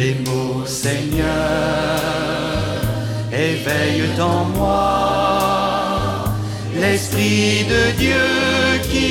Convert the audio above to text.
tes mots, Seigneur, éveillent en moi l'Esprit de Dieu qui